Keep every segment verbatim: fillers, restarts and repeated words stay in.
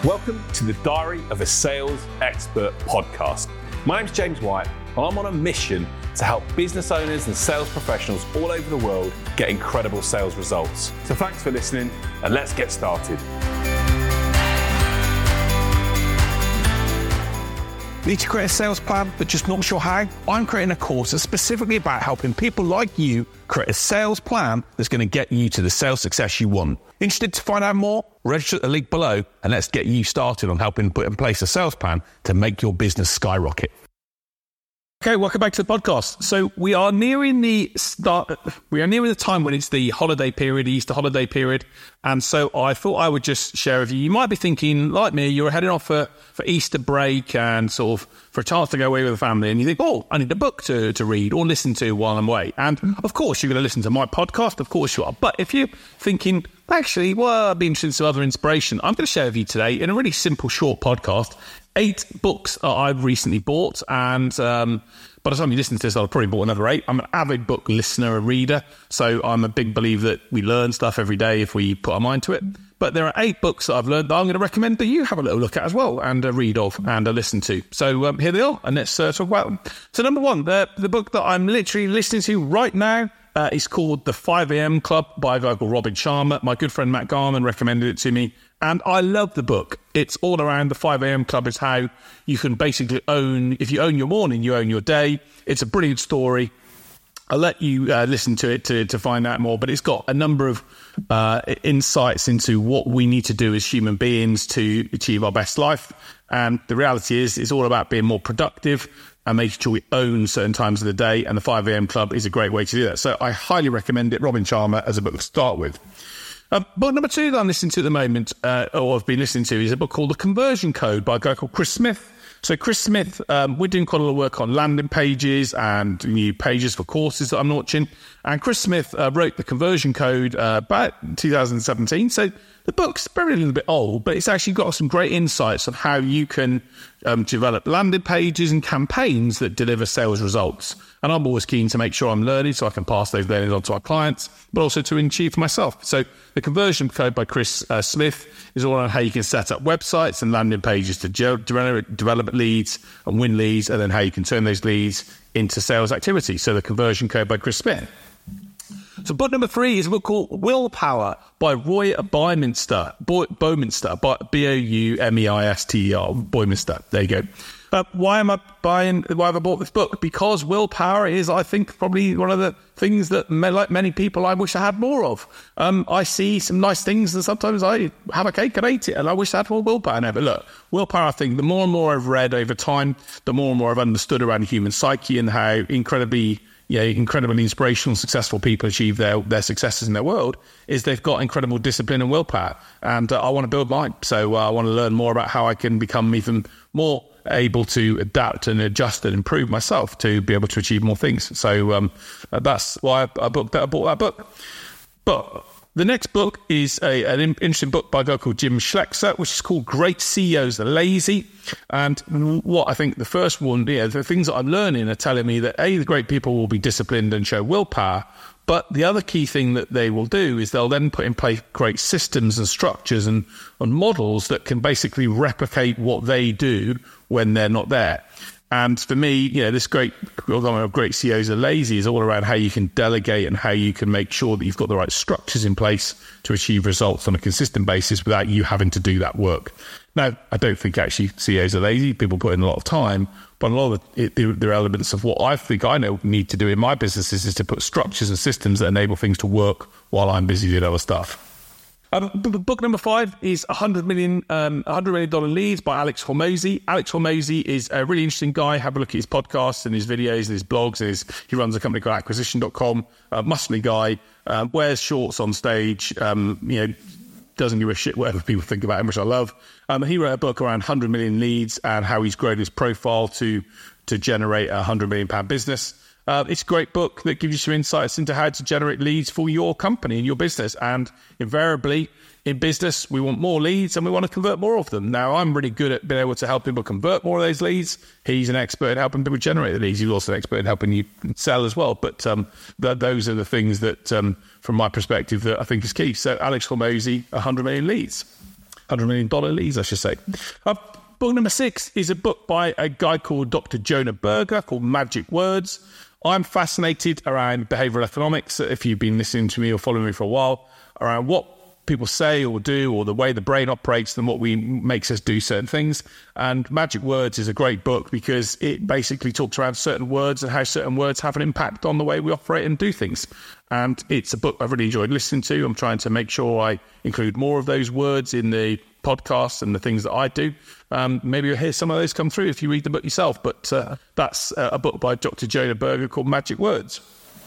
Welcome to the Diary of a Sales Expert podcast. My name's James White, and I'm on a mission to help business owners and sales professionals all over the world get incredible sales results. So thanks for listening, and let's get started. Need to create a sales plan, but just not sure how? I'm creating a course that's specifically about helping people like you create a sales plan that's going to get you to the sales success you want. Interested to find out more? Register at the link below, and let's get you started on helping put in place a sales plan to make your business skyrocket. Okay, welcome back to the podcast. So we are nearing the start, we are nearing the time when it's the holiday period, the Easter holiday period. And so I thought I would just share with you. You might be thinking, like me, you're heading off for, for Easter break and sort of for a chance to go away with the family. And you think, oh, I need a book to, to read or listen to while I'm away. And of course, you're going to listen to my podcast. Of course you are. But if you're thinking, actually, well, I'd be interested in some other inspiration, I'm going to share with you today in a really simple, short podcast, eight books that I've recently bought. And um, by the time you listen to this, I'll probably bought another eight. I'm an avid book listener and reader. So I'm a big believer that we learn stuff every day if we put our mind to it. But there are eight books that I've learned that I'm going to recommend that you have a little look at as well and uh, read of and uh, listen to. So um, here they are, and let's uh, talk about them. So number one, the, the book that I'm literally listening to right now Uh, it's called The five a.m. Club by a guy called Robin Sharma. My good friend Matt Garman recommended it to me, and I love the book. It's all around the five a.m. Club. Is how you can basically own, if you own your morning, you own your day. It's a brilliant story. I'll let you uh, listen to it to, to find out more, but it's got a number of uh, insights into what we need to do as human beings to achieve our best life. And the reality is, it's all about being more productive and making sure we own certain times of the day. And the five a.m. Club is a great way to do that. So I highly recommend it. Robin Sharma as a book to start with. Uh, book number two that I'm listening to at the moment, uh, or I've been listening to, is a book called The Conversion Code by a guy called Chris Smith. So Chris Smith, um, we're doing quite a lot of work on landing pages and new pages for courses that I'm launching. And Chris Smith uh, wrote The Conversion Code uh, about two thousand seventeen. So the book's probably a little bit old, but it's actually got some great insights on how you can um, develop landing pages and campaigns that deliver sales results. And I'm always keen to make sure I'm learning so I can pass those learnings on to our clients, but also to achieve for myself. So The Conversion Code by Chris uh, Smith is all on how you can set up websites and landing pages to generate development leads and win leads, and then how you can turn those leads into sales activity. So The Conversion Code by Chris Smith. So book number three is a book called Willpower by Roy Bouwmeester, Bo- Bouwmeester, B O U M E I S T E R, Bouwmeester. There you go. Uh, why am I buying, why have I bought this book? Because willpower is, I think, probably one of the things that, like many people, I wish I had more of. Um, I see some nice things, and sometimes I have a cake and eat it, and I wish I had more willpower now. But look, willpower, I think, the more and more I've read over time, the more and more I've understood around the human psyche and how incredibly Yeah, incredibly inspirational, successful people achieve their, their successes in their world, is they've got incredible discipline and willpower. And uh, I want to build mine. So uh, I want to learn more about how I can become even more able to adapt and adjust and improve myself to be able to achieve more things. So um, that's why I, I, booked that, I bought that book. But the next book is a, an interesting book by a guy called Jim Schlexer, which is called Great C E Os Are Lazy. And what I think the first one, yeah, the things that I'm learning are telling me that, A, the great people will be disciplined and show willpower. But the other key thing that they will do is they'll then put in place great systems and structures and, and models that can basically replicate what they do when they're not there. And for me, you know, this great, great C E Os are lazy is all around how you can delegate and how you can make sure that you've got the right structures in place to achieve results on a consistent basis without you having to do that work. Now, I don't think actually C E Os are lazy. People put in a lot of time, but a lot of it, there are elements of what I think I know need to do in my businesses is to put structures and systems that enable things to work while I'm busy doing other stuff. Um, book number five is one hundred million, um, one hundred million dollar Leads by Alex Hormozi. Alex Hormozi is a really interesting guy. Have a look at his podcasts and his videos and his blogs. And his, he runs a company called acquisition dot com. A muscly guy, uh, wears shorts on stage, um, you know, doesn't give a shit whatever people think about him, which I love. Um, he wrote a book around one hundred million leads and how he's grown his profile to to generate a one hundred million pound business. Uh, it's a great book that gives you some insights into how to generate leads for your company and your business. And invariably, in business, we want more leads and we want to convert more of them. Now, I'm really good at being able to help people convert more of those leads. He's an expert at helping people generate the leads. He's also an expert at helping you sell as well. But um, th- those are the things that, um, from my perspective, that I think is key. So Alex Hormozi, one hundred million leads. one hundred million dollars leads, I should say. Uh, book number six is a book by a guy called Doctor Jonah Berger called Magic Words. I'm fascinated around behavioral economics, if you've been listening to me or following me for a while, around what people say or do, or the way the brain operates and what we makes us do certain things. And Magic Words is a great book because it basically talks around certain words and how certain words have an impact on the way we operate and do things. And it's a book I've really enjoyed listening to. I'm trying to make sure I include more of those words in the podcast and the things that I do. Um, maybe you'll hear some of those come through if you read the book yourself. But uh, that's a book by Doctor Jonah Berger called Magic Words.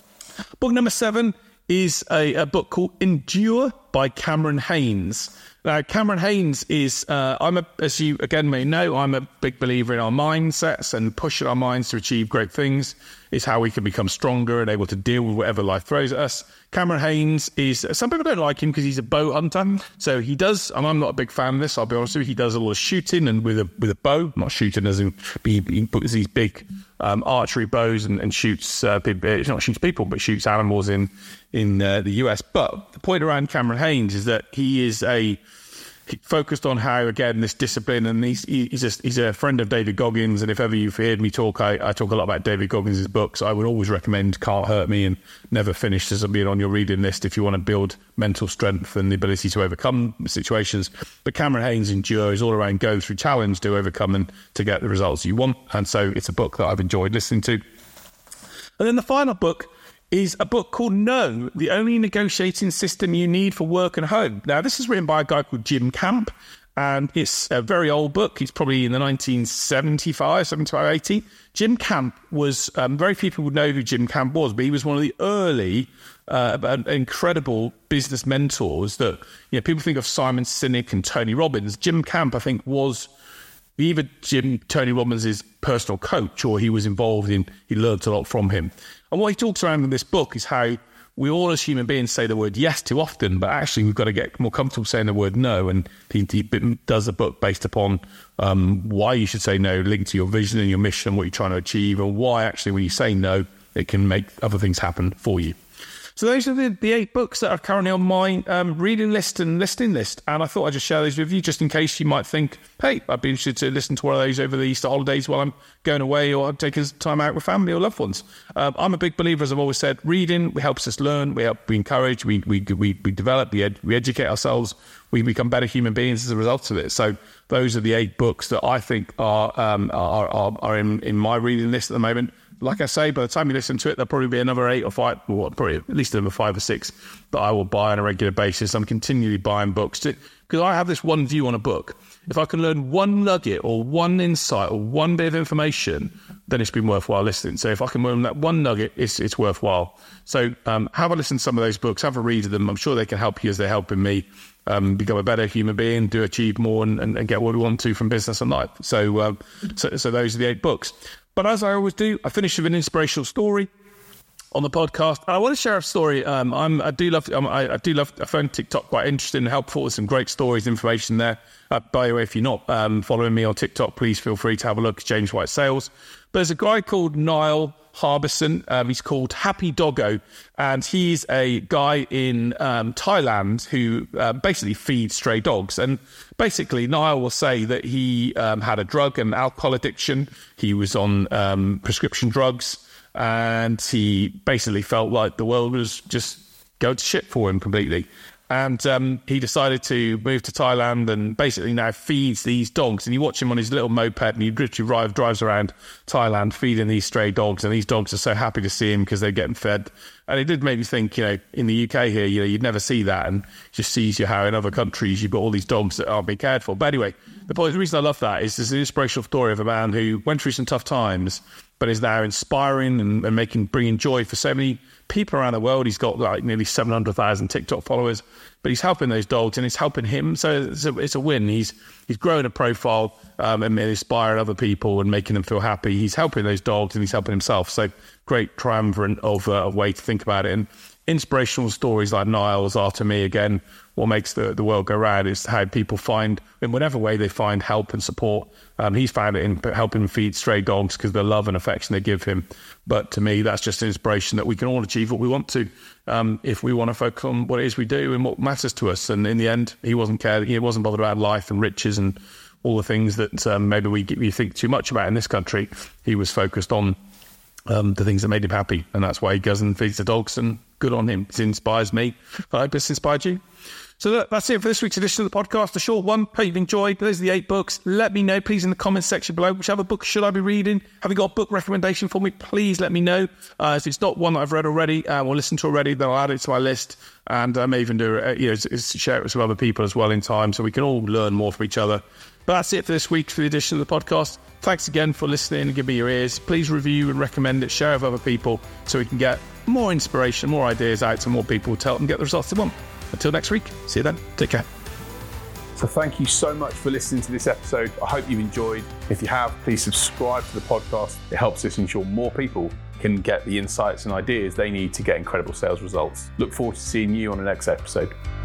Book number seven is a, a book called Endure by Cameron Hanes. Now, Cameron Hanes is, uh, I'm a, as you again may know, I'm a big believer in our mindsets and pushing our minds to achieve great things is how we can become stronger and able to deal with whatever life throws at us. Cameron Hanes is, some people don't like him because he's a bow hunter. So he does, and I'm not a big fan of this, I'll be honest with you, he does a lot of shooting and with a with a bow, not shooting as in, he, he puts these big um, archery bows and, and shoots, uh, not shoots people, but shoots animals in, in uh, the U S. But the point around Cameron Hanes is that he is a, he focused on how, again, this discipline, and he's he's a, he's a friend of David Goggins, and if ever you've heard me talk, I, I talk a lot about David Goggins' books. I would always recommend Can't Hurt Me and Never Finished as being on your reading list if you want to build mental strength and the ability to overcome situations. But Cameron Hanes' Endure is all around going through challenge to overcome and to get the results you want, and so it's a book that I've enjoyed listening to. And then the final book is a book called No, the Only Negotiating System You Need for Work and Home. Now, this is written by a guy called Jim Camp, and it's a very old book. It's probably in the nineteen seventy-five, seventy-five, eighty. Jim Camp was, um, very few people would know who Jim Camp was, but he was one of the early, uh, incredible business mentors that, you know, people think of Simon Sinek and Tony Robbins. Jim Camp, I think, was either Jim, Tony Robbins' personal coach, or he was involved in, he learned a lot from him. And what he talks around in this book is how we all as human beings say the word yes too often, but actually we've got to get more comfortable saying the word no. And he, he does a book based upon um, why you should say no, linked to your vision and your mission, what you're trying to achieve, and why actually when you say no, it can make other things happen for you. So those are the, the eight books that are currently on my um, reading list and listing list. And I thought I'd just share those with you just in case you might think, hey, I'd be interested to listen to one of those over the Easter holidays while I'm going away, or I'm taking time out with family or loved ones. Um, I'm a big believer, as I've always said, reading helps us learn, we help, we encourage, we we we, we develop, we, ed, we educate ourselves, we become better human beings as a result of it. So those are the eight books that I think are um, are, are, are in, in my reading list at the moment. Like I say, by the time you listen to it, there'll probably be another eight or five, well, probably at least another five or six that I will buy on a regular basis. I'm continually buying books because I have this one view on a book. If I can learn one nugget or one insight or one bit of information, then it's been worthwhile listening. So if I can learn that one nugget, it's it's worthwhile. So um, have a listen to some of those books, have a read of them. I'm sure they can help you as they're helping me um, become a better human being, do achieve more, and, and, and get what we want to from business and life. So, um, so, so those are the eight books. But as I always do, I finish with an inspirational story on the podcast. And I want to share a story. Um, I'm, I do love, um, I, I do love. I found TikTok quite interesting and helpful with some great stories, information there. Uh, by the way, if you're not um, following me on TikTok, please feel free to have a look at James White Sales. But there's a guy called Niall Harbison. Um, he's called Happy Doggo, and he's a guy in um, Thailand who uh, basically feeds stray dogs. And basically, Niall will say that he um, had a drug and alcohol addiction. He was on um, prescription drugs, and he basically felt like the world was just going to shit for him completely. And um, he decided to move to Thailand and basically now feeds these dogs. And you watch him on his little moped and he literally drive, drives around Thailand feeding these stray dogs. And these dogs are so happy to see him because they're getting fed. And it did make me think, you know, in the U K here, you know, you'd never see that. And it just sees you how in other countries you've got all these dogs that aren't being cared for. But anyway, the point, the reason I love that is there's an inspirational story of a man who went through some tough times, but is now inspiring and, and making, bringing joy for so many people around the world. He's got like nearly seven hundred thousand TikTok followers, but he's helping those dogs and it's helping him. So it's a, it's a win. He's he's growing a profile um, and inspiring other people and making them feel happy. He's helping those dogs and he's helping himself. So great triumvirate of uh, a way to think about it. And inspirational stories like Niall's are, to me, again, what makes the, the world go round is how people find, in whatever way they find help and support. Um, he's found it in helping feed stray dogs because of the love and affection they give him. But to me, that's just an inspiration that we can all achieve what we want to um, if we want to focus on what it is we do and what matters to us. And in the end, he wasn't cared. He wasn't bothered about life and riches and all the things that um, maybe we, we think too much about in this country. He was focused on um, the things that made him happy. And that's why he goes and feeds the dogs, and good on him. It inspires me. I hope it's inspired you. So look, that's it for this week's edition of the podcast. A short one. Hope you've enjoyed. Those are the eight books. Let me know, please, in the comments section below. Whichever book should I be reading? Have you got a book recommendation for me? Please let me know. Uh, if it's not one that I've read already uh, or listened to already, then I'll add it to my list. And I may even do uh, you know, share it with some other people as well in time, so we can all learn more from each other. But that's it for this week for the edition of the podcast. Thanks again for listening and giving me your ears. Please review and recommend it. Share it with other people so we can get more inspiration, more ideas out to more people to help them get the results they want. Until next week, see you then. Take care. So thank you so much for listening to this episode. I hope you've enjoyed. If you have, please subscribe to the podcast. It helps us ensure more people can get the insights and ideas they need to get incredible sales results. Look forward to seeing you on the next episode.